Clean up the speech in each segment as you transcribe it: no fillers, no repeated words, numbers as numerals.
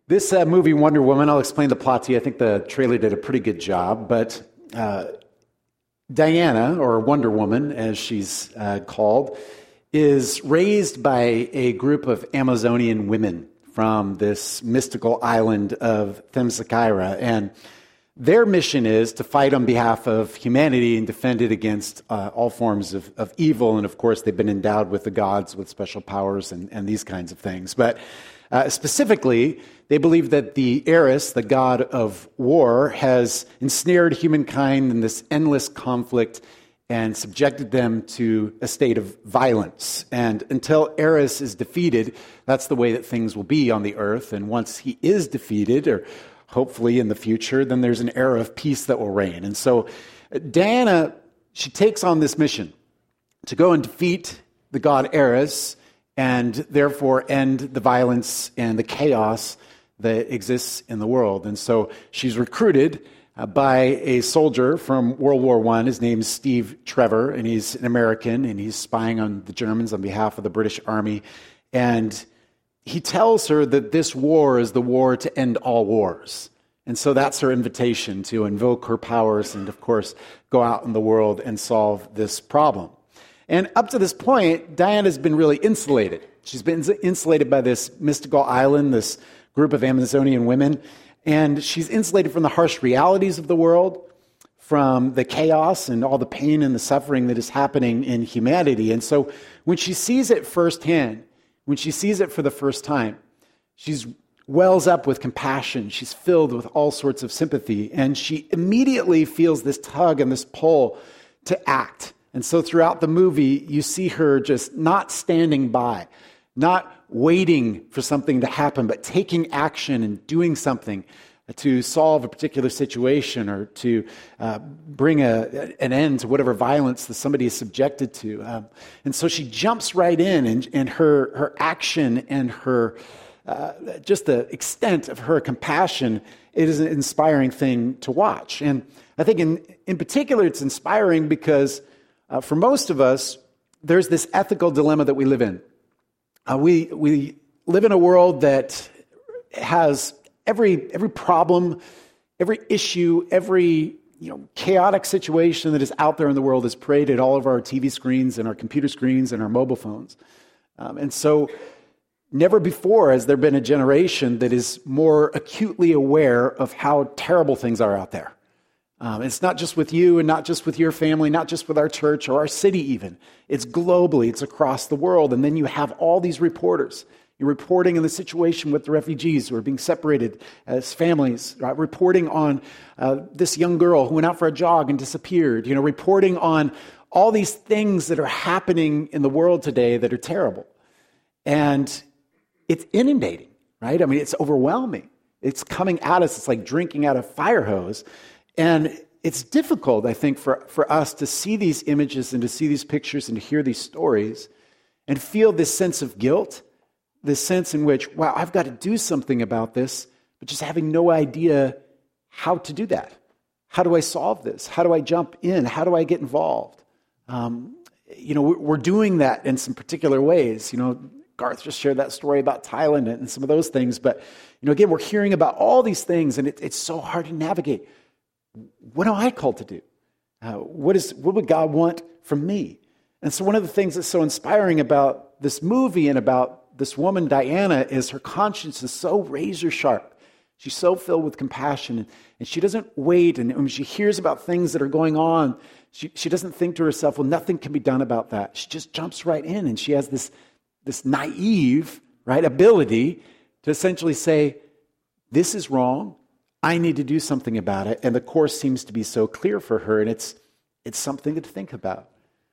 This movie, Wonder Woman, I'll explain the plot to you. I think the trailer did a pretty good job, but Diana, or Wonder Woman, as she's called, is raised by a group of Amazonian women from this mystical island of Themyscira, and their mission is to fight on behalf of humanity and defend it against all forms of evil, and of course they've been endowed with the gods with special powers and these kinds of things. But specifically, they believe that the Eris, the god of war, has ensnared humankind in this endless conflict and subjected them to a state of violence. And until Eris is defeated, that's the way that things will be on the earth. And once he is defeated, or hopefully in the future, then there's an era of peace that will reign. And so Diana, she takes on this mission to go and defeat the god Eris and therefore end the violence and the chaos that exists in the world. And so she's recruited by a soldier from World War I. His name's Steve Trevor, and he's an American, and he's spying on the Germans on behalf of the British Army. And he tells her that this war is the war to end all wars. And so that's her invitation to invoke her powers and, of course, go out in the world and solve this problem. And up to this point, Diana's been really insulated. She's been insulated by this mystical island, this group of Amazonian women, and she's insulated from the harsh realities of the world, from the chaos and all the pain and the suffering that is happening in humanity. And so when she sees it firsthand, when she sees it for the first time, she's wells up with compassion. She's filled with all sorts of sympathy, and she immediately feels this tug and this pull to act. And so throughout the movie, you see her just not standing by, not waiting for something to happen, but taking action and doing something to solve a particular situation or to bring an end to whatever violence that somebody is subjected to. And so she jumps right in, and her action and her just the extent of her compassion, it is an inspiring thing to watch. And I think in particular, it's inspiring because for most of us, there's this ethical dilemma that we live in. We live in a world that has every problem, every issue, every chaotic situation that is out there in the world is sprayed at all of our TV screens and our computer screens and our mobile phones. And so never before has there been a generation that is more acutely aware of how terrible things are out there. It's not just with you and not just with your family, not just with our church or our city even. It's globally, it's across the world. And then you have all these reporters. You're reporting on the situation with the refugees who are being separated as families, right? Reporting on this young girl who went out for a jog and disappeared, reporting on all these things that are happening in the world today that are terrible. And it's inundating, right? I mean, it's overwhelming. It's coming at us. It's like drinking out a fire hose. And it's difficult, I think, for us to see these images and to see these pictures and to hear these stories and feel this sense of guilt, this sense in which, wow, I've got to do something about this, but just having no idea how to do that. How do I solve this? How do I jump in? How do I get involved? We're doing that in some particular ways. Garth just shared that story about Thailand and some of those things. But, again, we're hearing about all these things, and it's so hard to navigate. What am I called to do? What would God want from me? And so one of the things that's so inspiring about this movie and about this woman, Diana, is her conscience is so razor sharp. She's so filled with compassion, and she doesn't wait. And when she hears about things that are going on, she doesn't think to herself, well, nothing can be done about that. She just jumps right in, and she has this naive, right, ability to essentially say, this is wrong. I need to do something about it. And the course seems to be so clear for her, and it's something to think about.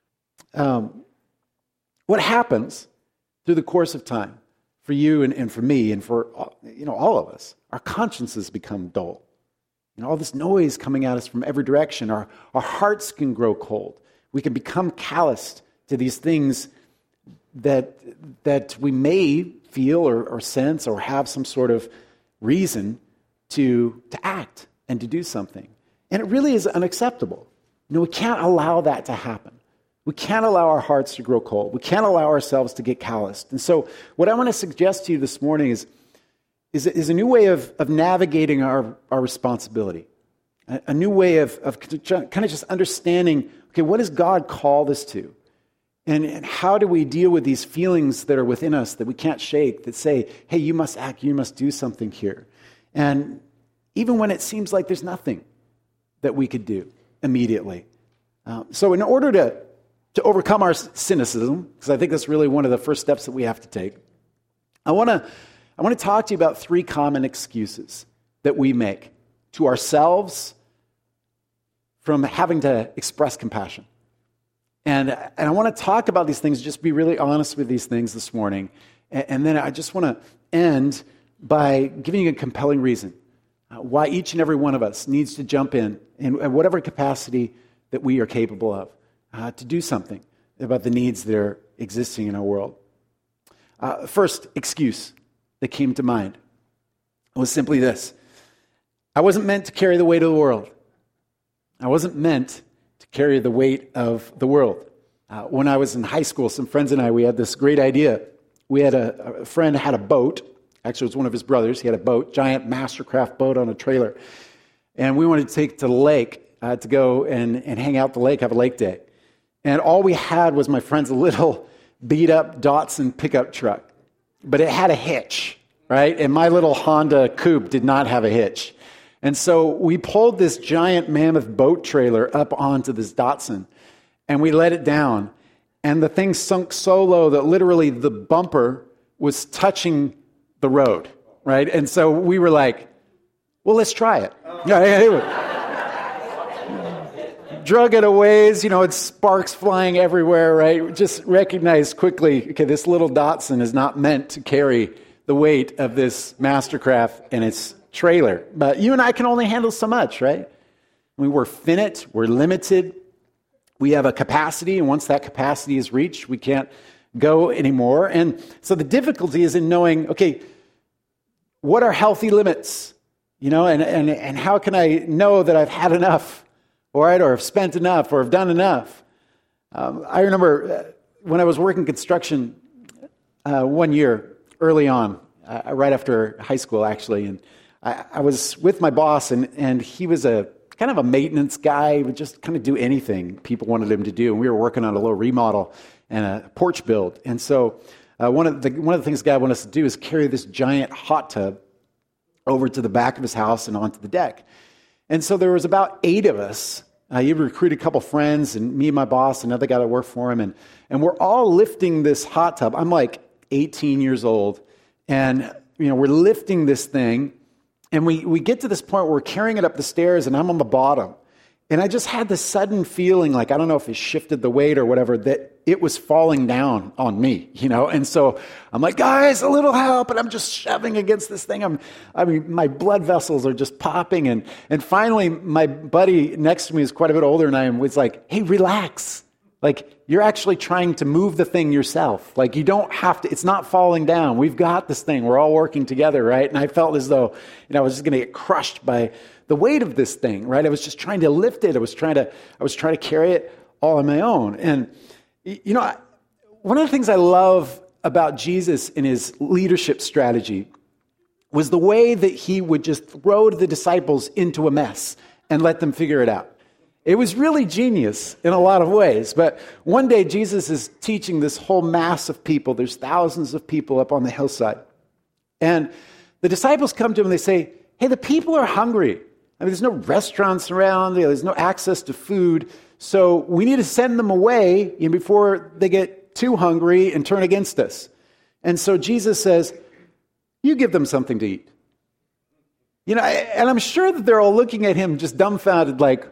What happens through the course of time for you and for me and for all of us? Our consciences become dull. All this noise coming at us from every direction. Our hearts can grow cold. We can become calloused to these things that we may feel or sense or have some sort of reason to act and to do something. And it really is unacceptable. We can't allow that to happen. We can't allow our hearts to grow cold. We can't allow ourselves to get calloused. And so what I want to suggest to you this morning is is a new way of navigating our responsibility. A new way of kind of just understanding, okay, what does God call us to? And how do we deal with these feelings that are within us that we can't shake, that say, hey, you must act, you must do something here. And even when it seems like there's nothing that we could do immediately. So in order to overcome our cynicism, because I think that's really one of the first steps that we have to take, I want to talk to you about 3 common excuses that we make to ourselves from having to express compassion. And I want to talk about these things, just be really honest with these things this morning. And then I just want to end by giving you a compelling reason why each and every one of us needs to jump in whatever capacity that we are capable of to do something about the needs that are existing in our world. First excuse that came to mind was simply this. I wasn't meant to carry the weight of the world. I wasn't meant to carry the weight of the world. When I was in high school, some friends and I, we had this great idea. We had a friend had a boat. Actually, it was one of his brothers. He had a boat, giant Mastercraft boat on a trailer. And we wanted to take it to the lake to go and hang out at the lake, have a lake day. And all we had was my friend's little beat-up Datsun pickup truck. But it had a hitch, right? And my little Honda Coupe did not have a hitch. And so we pulled this giant mammoth boat trailer up onto this Datsun, and we let it down. And the thing sunk so low that literally the bumper was touching the road, right? And so we were like, well, let's try it. Drug it a ways, it's sparks flying everywhere, right? Just recognized quickly, okay, this little Datsun is not meant to carry the weight of this Mastercraft and its trailer. But you and I can only handle so much, right? We're finite, we're limited. We have a capacity, and once that capacity is reached, we can't go anymore. And so the difficulty is in knowing, okay, what are healthy limits? And how can I know that I've had enough, all right, or have spent enough, or have done enough? I remember when I was working construction one year early on, right after high school, actually, and I was with my boss, and he was a kind of a maintenance guy. He would just kind of do anything people wanted him to do. And we were working on a little remodel and a porch build. And so one of the things the guy wanted us to do is carry this giant hot tub over to the back of his house and onto the deck. And so there was about 8 of us. He recruited a couple friends, and me and my boss, another guy that worked for him. And we're all lifting this hot tub. I'm like 18 years old. And we're lifting this thing. And we get to this point where we're carrying it up the stairs, and I'm on the bottom. And I just had this sudden feeling like, I don't know if it shifted the weight or whatever, that it was falling down on me, And so I'm like, guys, a little help. And I'm just shoving against this thing. My blood vessels are just popping. And finally, my buddy next to me is quite a bit older than I am, was like, hey, relax. Like, you're actually trying to move the thing yourself. Like, you don't have to, it's not falling down. We've got this thing. We're all working together, right? And I felt as though, I was just going to get crushed by the weight of this thing, right? I was just trying to lift it. I was trying to carry it all on my own. And, one of the things I love about Jesus and his leadership strategy was the way that he would just throw the disciples into a mess and let them figure it out. It was really genius in a lot of ways. But one day, Jesus is teaching this whole mass of people. There's thousands of people up on the hillside. And the disciples come to him and they say, hey, the people are hungry. There's no restaurants around. There's no access to food. So we need to send them away before they get too hungry and turn against us. And so Jesus says, you give them something to eat. And I'm sure that they're all looking at him just dumbfounded like,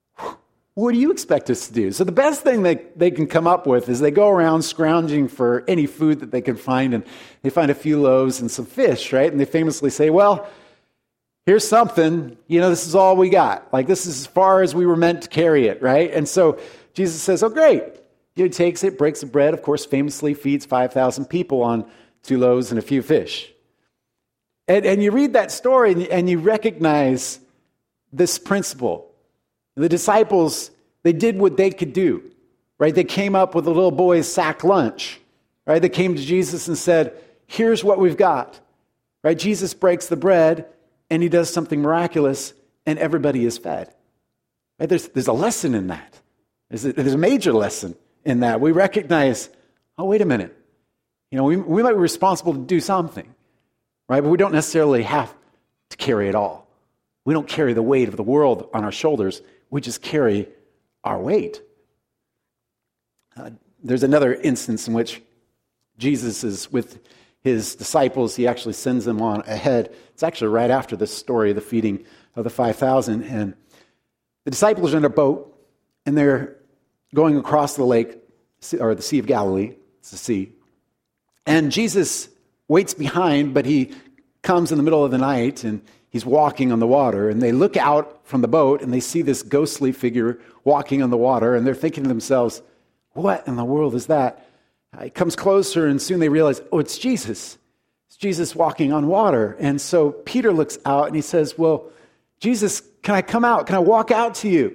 what do you expect us to do? So the best thing they can come up with is they go around scrounging for any food that they can find, and they find a few loaves and some fish, right? And they famously say, well, here's something, this is all we got. Like, this is as far as we were meant to carry it, right? And so Jesus says, oh, great. He takes it, breaks the bread, of course, famously feeds 5,000 people on 2 loaves and a few fish. And you read that story and you recognize this principle. The disciples, they did what they could do, right? They came up with a little boy's sack lunch, right? They came to Jesus and said, here's what we've got, Right? Jesus breaks the bread, and he does something miraculous, and everybody is fed. Right? There's a lesson in that. There's a major lesson in that. We recognize, oh, wait a minute. We might be responsible to do something, right? But we don't necessarily have to carry it all. We don't carry the weight of the world on our shoulders. We just carry our weight. There's another instance in which Jesus is with his disciples. He actually sends them on ahead. It's actually right after this story of the feeding of the 5,000. And the disciples are in a boat, and they're going across the lake, or the Sea of Galilee. It's the sea. And Jesus waits behind, but he comes in the middle of the night, and he's walking on the water. And they look out from the boat, and they see this ghostly figure walking on the water, and they're thinking to themselves, what in the world is that? It comes closer, and soon they realize, oh, it's Jesus. It's Jesus walking on water. And so Peter looks out, and he says, well, Jesus, can I come out? Can I walk out to you?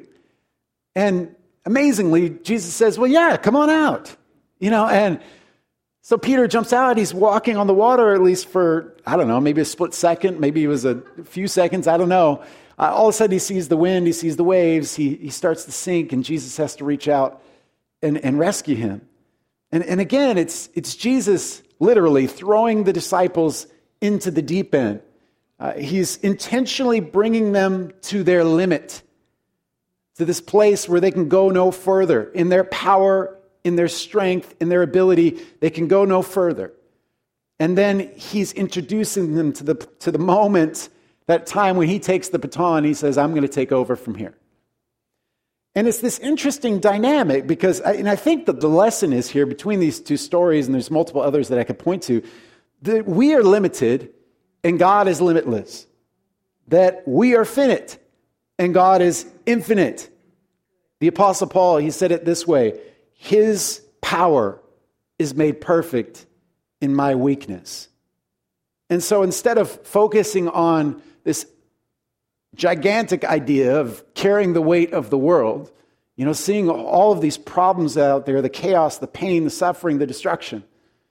And amazingly, Jesus says, well, yeah, come on out. And so Peter jumps out. He's walking on the water, at least for, I don't know, maybe a split second. Maybe it was a few seconds. I don't know. All of a sudden, he sees the wind. He sees the waves. He starts to sink, and Jesus has to reach out and rescue him. And again, it's Jesus literally throwing the disciples into the deep end. He's intentionally bringing them to their limit, to this place where they can go no further. In their power, in their strength, in their ability, they can go no further. And then he's introducing them to the moment, that time when he takes the baton, he says, I'm going to take over from here. And it's this interesting dynamic because, I think that the lesson is here between these two stories, and there's multiple others that I could point to, that we are limited and God is limitless. That we are finite and God is infinite. The Apostle Paul, he said it this way, his power is made perfect in my weakness. And so instead of focusing on this gigantic idea of carrying the weight of the world, seeing all of these problems out there, the chaos, the pain, the suffering, the destruction,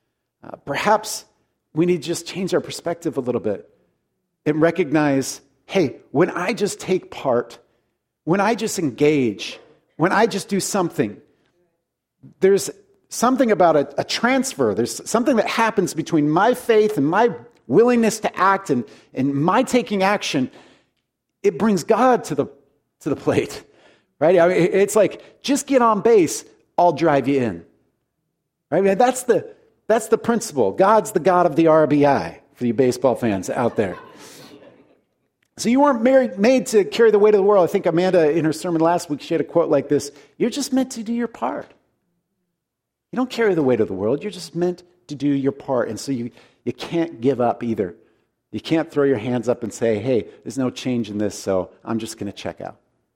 perhaps we need to just change our perspective a little bit and recognize, hey, when I just take part, when I just engage, when I just do something, there's something about a transfer. There's something that happens between my faith and my willingness to act and my taking action. It brings God to the plate, right? It's like, just get on base, I'll drive you in, right? That's the principle. God's the God of the RBI for you baseball fans out there. So you weren't made to carry the weight of the world. I think Amanda, in her sermon last week, she had a quote like this: you're just meant to do your part. You don't carry the weight of the world. You're just meant to do your part. And so you can't give up either. You can't throw your hands up and say, hey, there's no change in this, so I'm just going to check out.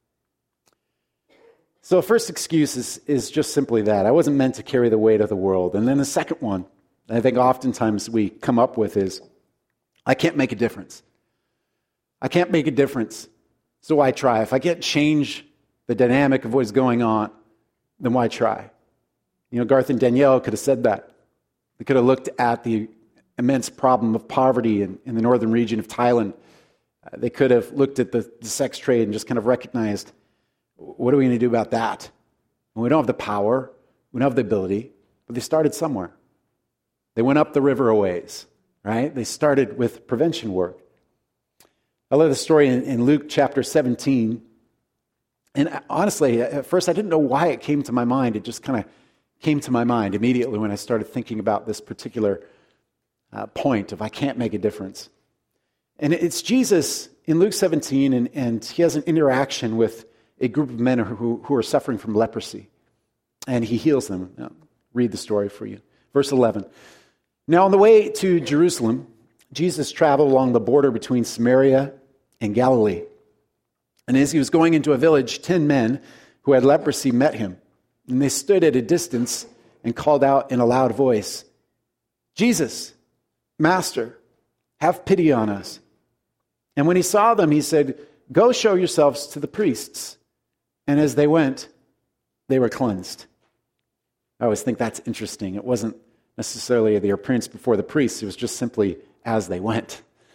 So first excuse is just simply that. I wasn't meant to carry the weight of the world. And then the second one, I think oftentimes we come up with is, I can't make a difference. I can't make a difference, so why try? If I can't change the dynamic of what's going on, then why try? Garth and Danielle could have said that. They could have looked at the immense problem of poverty in the northern region of Thailand. They could have looked at the sex trade and just kind of recognized, what are we going to do about that? And we don't have the power, we don't have the ability, but they started somewhere. They went up the river a ways, right? They started with prevention work. I love the story in Luke chapter 17. And honestly, at first I didn't know why it came to my mind. It just kind of came to my mind immediately when I started thinking about this particular point of I can't make a difference. And it's Jesus in Luke 17, and he has an interaction with a group of men who are suffering from leprosy. And he heals them. Now, read the story for you. Verse 11. Now on the way to Jerusalem, Jesus traveled along the border between Samaria and Galilee. And as he was going into a village, 10 men who had leprosy met him. And they stood at a distance and called out in a loud voice, Jesus, Master, have pity on us. And when he saw them, he said, go show yourselves to the priests. And as they went, they were cleansed. I always think that's interesting. It wasn't necessarily their appearance before the priests. It was just simply as they went.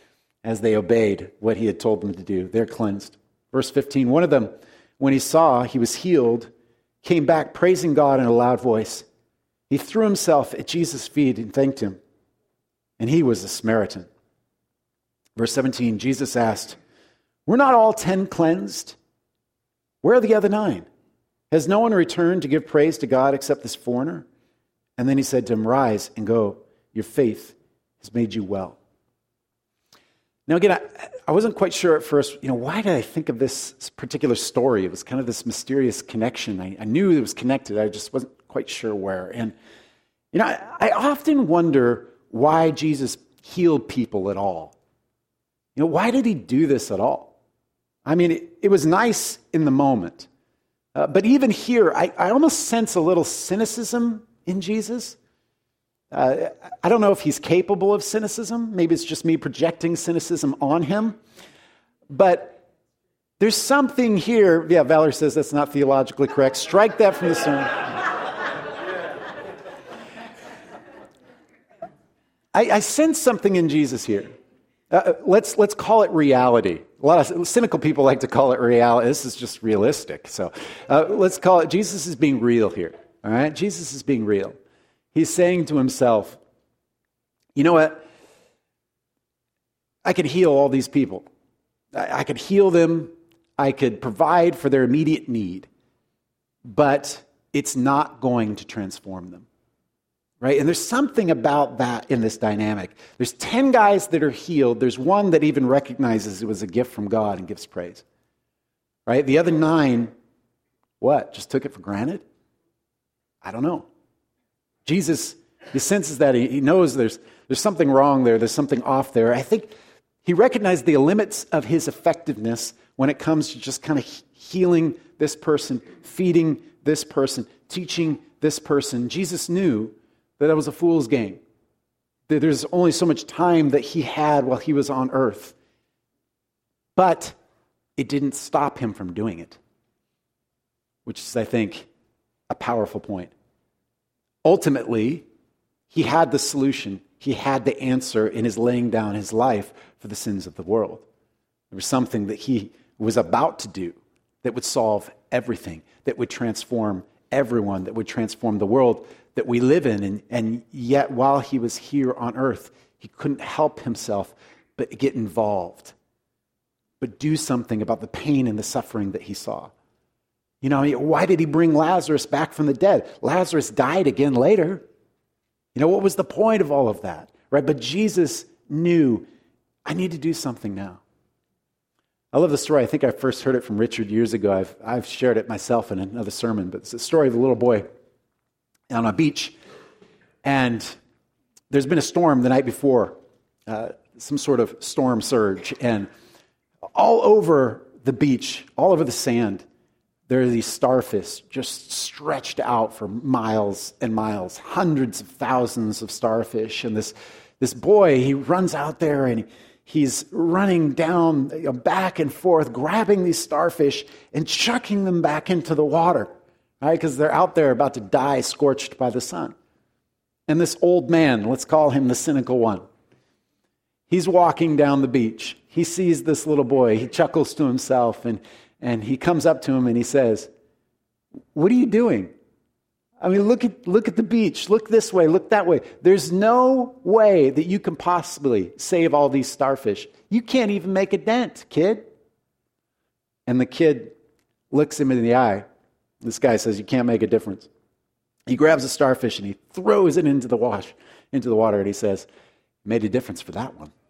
as they obeyed what he had told them to do. They're cleansed. Verse 15, one of them, when he saw he was healed, came back praising God in a loud voice. He threw himself at Jesus' feet and thanked him. And he was a Samaritan. Verse 17, Jesus asked, were not all 10 cleansed? Where are the other 9? Has no one returned to give praise to God except this foreigner? And then he said to him, rise and go. Your faith has made you well. Now again, I wasn't quite sure at first, why did I think of this particular story? It was kind of this mysterious connection. I knew it was connected. I just wasn't quite sure where. And, I often wonder why Jesus healed people at all. Why did he do this at all? I mean, it was nice in the moment. But even here, I almost sense a little cynicism in Jesus. I don't know if he's capable of cynicism. Maybe it's just me projecting cynicism on him. But there's something here. Yeah, Valerie says that's not theologically correct. Strike that from the sermon. I sense something in Jesus here. Let's call it reality. A lot of cynical people like to call it reality. This is just realistic. So let's call it, Jesus is being real here. All right? Jesus is being real. He's saying to himself, you know what? I could heal all these people. I could heal them. I could provide for their immediate need. But it's not going to transform them. Right? And there's something about that in this dynamic. There's 10 guys that are healed. There's one that even recognizes it was a gift from God and gives praise. Right? The other 9, what? Just took it for granted? I don't know. Jesus, he senses that. He knows there's something wrong there. There's something off there. I think he recognized the limits of his effectiveness when it comes to just kind of healing this person, feeding this person, teaching this person. Jesus knew that was a fool's game. There's only so much time that he had while he was on earth. But it didn't stop him from doing it, which is, I think, a powerful point. Ultimately, he had the solution. He had the answer in his laying down his life for the sins of the world. There was something that he was about to do that would solve everything, that would transform everyone, that would transform the world that we live in. And yet, while he was here on earth, he couldn't help himself but get involved, but do something about the pain and the suffering that he saw. Why did he bring Lazarus back from the dead? Lazarus died again later. What was the point of all of that? Right? But Jesus knew, I need to do something now. I love the story. I think I first heard it from Richard years ago. I've shared it myself in another sermon, but it's the story of a little boy on a beach. And there's been a storm the night before, some sort of storm surge. And all over the beach, all over the sand, there are these starfish just stretched out for miles and miles, hundreds of thousands of starfish. And this boy, he runs out there and he's running down, back and forth, grabbing these starfish and chucking them back into the water, right? Because they're out there about to die scorched by the sun. And this old man, let's call him the cynical one, he's walking down the beach. He sees this little boy. He chuckles to himself and he comes up to him and he says, "What are you doing? I mean, look at the beach. Look this way. Look that way. There's no way that you can possibly save all these starfish. You can't even make a dent, kid." And the kid looks him in the eye. This guy says, "You can't make a difference." He grabs a starfish and he throws it into the water, and he says, "Made a difference for that one."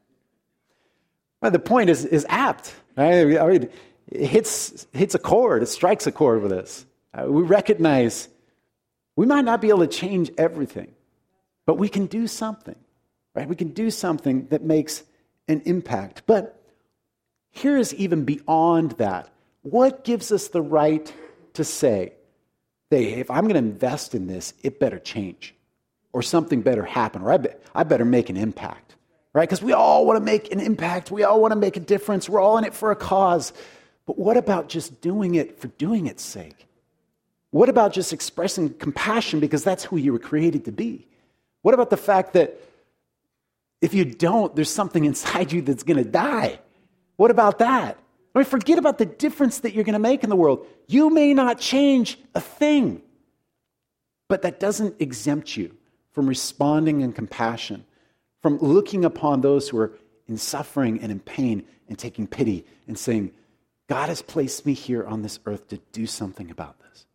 Well, the point is apt. Right? I mean, it hits a chord. It strikes a chord with us. We recognize we might not be able to change everything, but we can do something, right? We can do something that makes an impact. But here is even beyond that. What gives us the right to say, hey, if I'm going to invest in this, it better change, or something better happen, or I better make an impact, right? Because we all want to make an impact. We all want to make a difference. We're all in it for a cause. But what about just doing it for doing its sake? What about just expressing compassion because that's who you were created to be? What about the fact that If you don't, there's something inside you that's going to die. What about that? I mean, forget about the difference that you're going to make in the world. You may not change a thing, but that doesn't exempt you from responding in compassion, from looking upon those who are in suffering and in pain and taking pity and saying, God has placed me here on this earth to do something about this.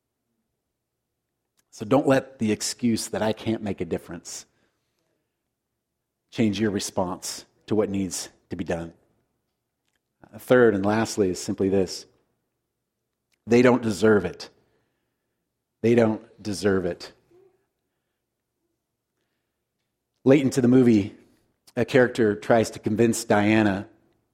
So don't let the excuse that I can't make a difference change your response to what needs to be done. Third and lastly is simply this. They don't deserve it. They don't deserve it. Late into the movie, a character tries to convince Diana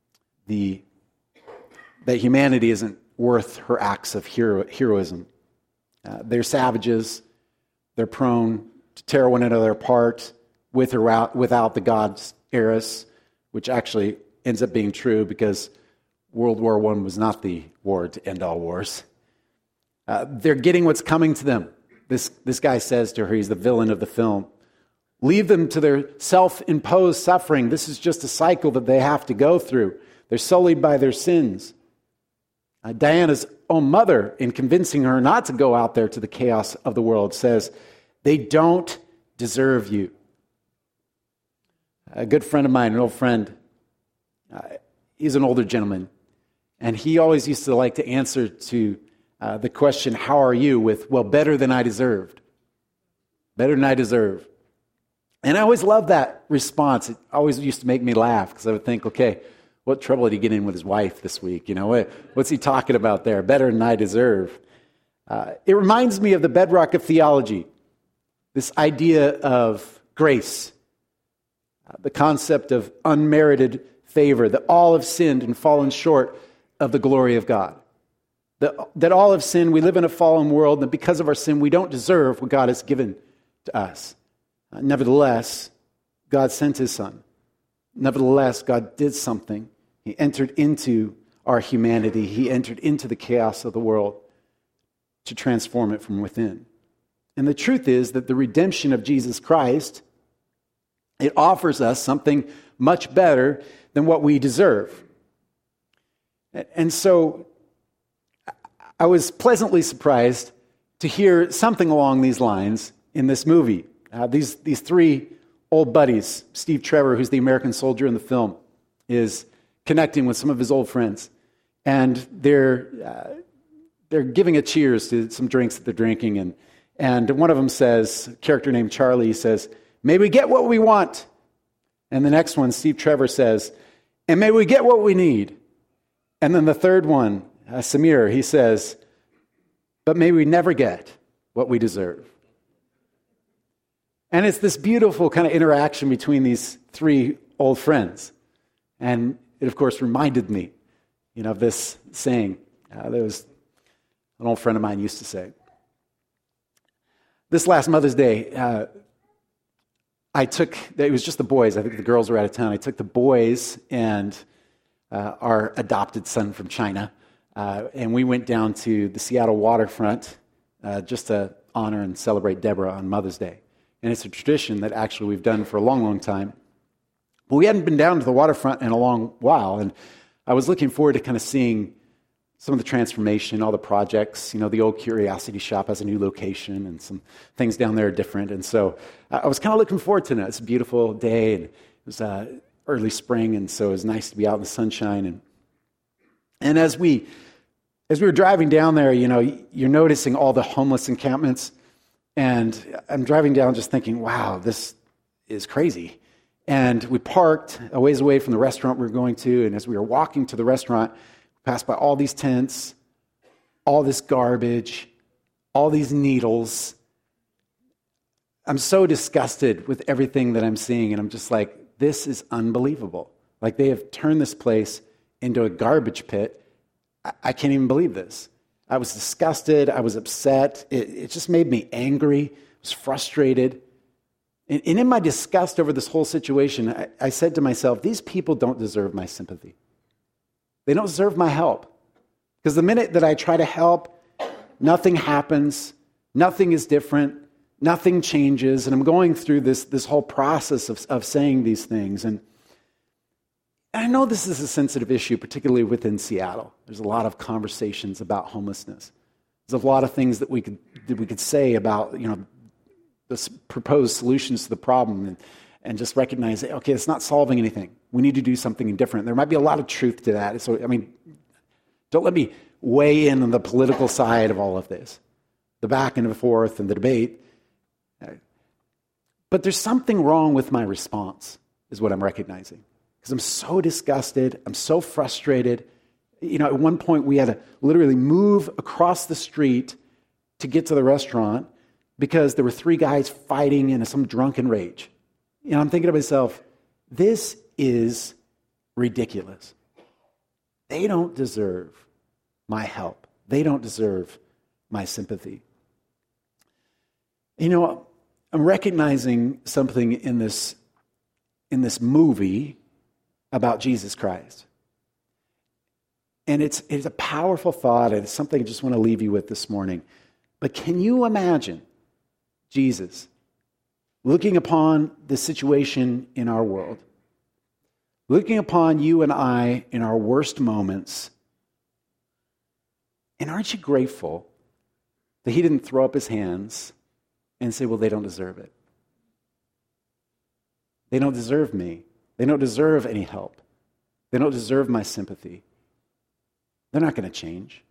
that humanity isn't worth her acts of heroism. They're savages. They're prone to tear one another apart with or without the gods Eris, which actually ends up being true because World War I was not the war to end all wars. They're getting what's coming to them. This guy says to her, he's the villain of the film, leave them to their self-imposed suffering. This is just a cycle that they have to go through. They're sullied by their sins. Diana's own mother, in convincing her not to go out there to the chaos of the world, says, they don't deserve you. A good friend of mine, an old friend, he's an older gentleman, and he always used to like to answer to the question, how are you, with, well, better than I deserved. Better than I deserve. And I always loved that response. It always used to make me laugh, because I would think, okay, what trouble did he get in with his wife this week? You know, what's he talking about there? Better than I deserve. It reminds me of the bedrock of theology, this idea of grace, the concept of unmerited favor, that all have sinned and fallen short of the glory of God. That all have sinned, we live in a fallen world, and because of our sin, we don't deserve what God has given to us. Nevertheless, God sent his Son. Nevertheless, God did something. He entered into our humanity. He entered into the chaos of the world to transform it from within. And the truth is that the redemption of Jesus Christ, it offers us something much better than what we deserve. And so I was pleasantly surprised to hear something along these lines in this movie. These three old buddies, Steve Trevor, who's the American soldier in the film, is connecting with some of his old friends. And they're giving a cheers to some drinks that they're drinking. And one of them says, a character named Charlie, says, may we get what we want. And the next one, Steve Trevor, says, and may we get what we need. And then the third one, Samir, he says, but may we never get what we deserve. And it's this beautiful kind of interaction between these three old friends. And it, of course, reminded me, of this saying that was an old friend of mine used to say. This last Mother's Day, it was just the boys. I think the girls were out of town. I took the boys and our adopted son from China, and we went down to the Seattle waterfront just to honor and celebrate Deborah on Mother's Day. And it's a tradition that actually we've done for a long, long time. But we hadn't been down to the waterfront in a long while, and I was looking forward to kind of seeing some of the transformation, all the projects. The old Curiosity Shop has a new location, and some things down there are different. And so I was kind of looking forward to it. It's a beautiful day, and it was early spring, and so it was nice to be out in the sunshine. And as we were driving down there, you're noticing all the homeless encampments. And I'm driving down just thinking, wow, this is crazy. And we parked a ways away from the restaurant we were going to. And as we were walking to the restaurant, we passed by all these tents, all this garbage, all these needles. I'm so disgusted with everything that I'm seeing. And I'm just like, this is unbelievable. Like, they have turned this place into a garbage pit. I can't even believe this. I was disgusted. I was upset. It just made me angry. I was frustrated. And in my disgust over this whole situation, I said to myself, these people don't deserve my sympathy. They don't deserve my help. Because the minute that I try to help, nothing happens. Nothing is different. nothing changes, and I'm going through this whole process of saying these things. And I know this is a sensitive issue, particularly within Seattle. There's a lot of conversations about homelessness. There's a lot of things that we could say about, the proposed solutions to the problem, and just recognize that, okay, it's not solving anything. We need to do something different. There might be a lot of truth to that. So, don't let me weigh in on the political side of all of this, the back and the forth and the debate. But there's something wrong with my response, is what I'm recognizing. Because I'm so disgusted, I'm so frustrated. At one point we had to literally move across the street to get to the restaurant because there were 3 guys fighting in some drunken rage. I'm thinking to myself, this is ridiculous. They don't deserve my help. They don't deserve my sympathy. I'm recognizing something in this movie about Jesus Christ. And it's a powerful thought, and it's something I just want to leave you with this morning. But can you imagine Jesus looking upon the situation in our world, looking upon you and I in our worst moments, and aren't you grateful that he didn't throw up his hands and say, well, they don't deserve it. They don't deserve me. They don't deserve any help. They don't deserve my sympathy. They're not going to change.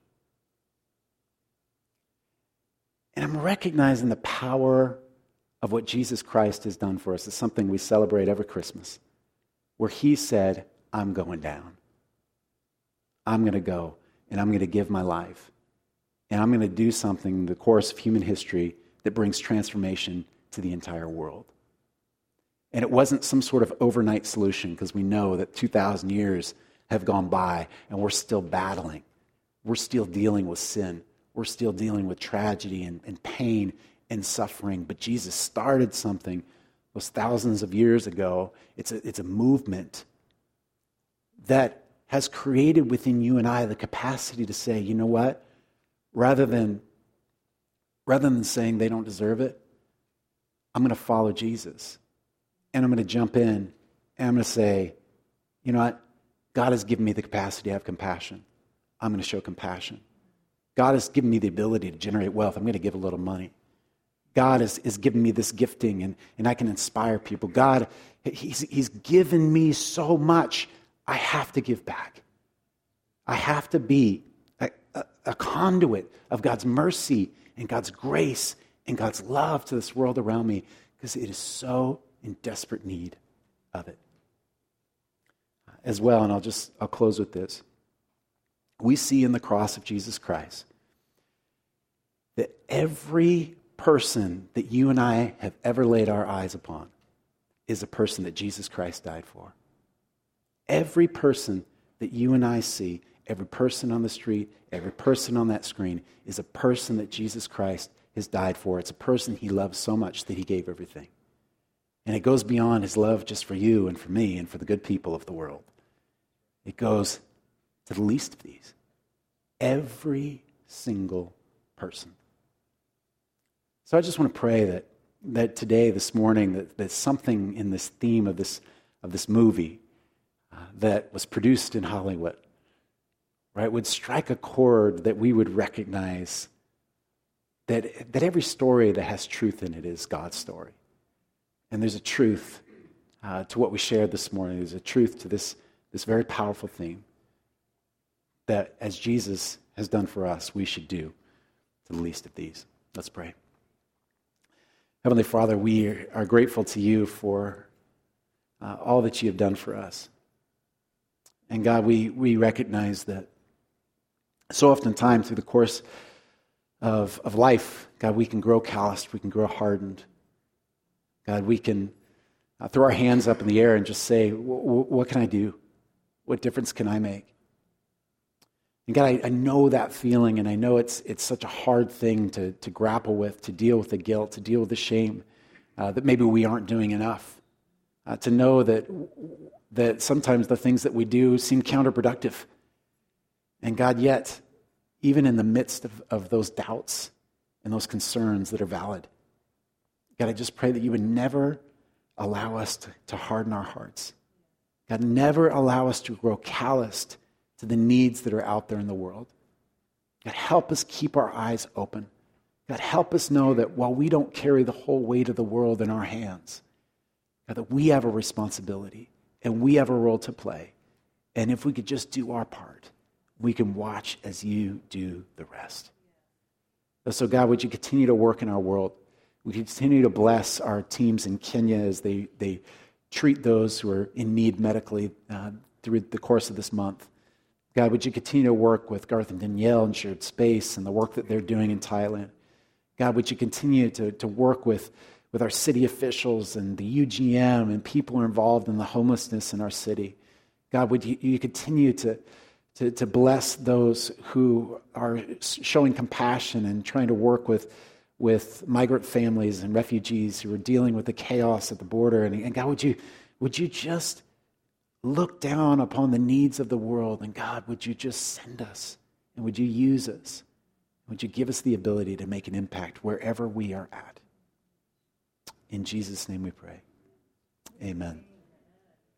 And I'm recognizing the power of what Jesus Christ has done for us. It's something we celebrate every Christmas, where he said, I'm going down. I'm going to go, and I'm going to give my life. And I'm going to do something in the course of human history that brings transformation to the entire world. And it wasn't some sort of overnight solution, because we know that 2,000 years have gone by and we're still battling. We're still dealing with sin. We're still dealing with tragedy and pain and suffering. But Jesus started something those thousands of years ago. It's a movement that has created within you and I the capacity to say, you know what? Rather than saying they don't deserve it, I'm going to follow Jesus. And I'm going to jump in and I'm going to say, you know what? God has given me the capacity to have compassion. I'm going to show compassion. God has given me the ability to generate wealth. I'm going to give a little money. God has given me this gifting, and I can inspire people. God, He's given me so much. I have to give back. I have to be a conduit of God's mercy and God's grace and God's love to this world around me, because it is so in desperate need of it. As well, and I'll close with this. We see in the cross of Jesus Christ that every person that you and I have ever laid our eyes upon is a person that Jesus Christ died for. Every person that you and I see, every person on the street, every person on that screen is a person that Jesus Christ has died for. It's a person he loves so much that he gave everything. And it goes beyond his love just for you and for me and for the good people of the world. It goes to the least of these. Every single person. So I just want to pray that today, this morning, that something in this theme of this movie that was produced in Hollywood, right, would strike a chord, that we would recognize that every story that has truth in it is God's story. And there's a truth to what we shared this morning. There's a truth to this very powerful theme that, as Jesus has done for us, we should do to the least of these. Let's pray. Heavenly Father, we are grateful to you for all that you have done for us. And God, we recognize that so oftentimes through the course of life, God, we can grow calloused, we can grow hardened. God, we can throw our hands up in the air and just say, what can I do? What difference can I make? And God, I know that feeling, and I know it's such a hard thing to grapple with, to deal with the guilt, to deal with the shame, that maybe we aren't doing enough. To know that sometimes the things that we do seem counterproductive. And God, yet, even in the midst of those doubts and those concerns that are valid, God, I just pray that you would never allow us to harden our hearts. God, never allow us to grow calloused to the needs that are out there in the world. God, help us keep our eyes open. God, help us know that while we don't carry the whole weight of the world in our hands, God, that we have a responsibility and we have a role to play. And if we could just do our part, we can watch as you do the rest. So God, would you continue to work in our world? Would you continue to bless our teams in Kenya as they treat those who are in need medically through the course of this month? God, would you continue to work with Garth and Danielle and Shared Space and the work that they're doing in Thailand? God, would you continue to work with our city officials and the UGM and people who are involved in the homelessness in our city? God, would you continue to bless those who are showing compassion and trying to work with migrant families and refugees who are dealing with the chaos at the border? And God, would you just look down upon the needs of the world? And God, would you just send us? And would you use us? Would you give us the ability to make an impact wherever we are at? In Jesus' name we pray. Amen.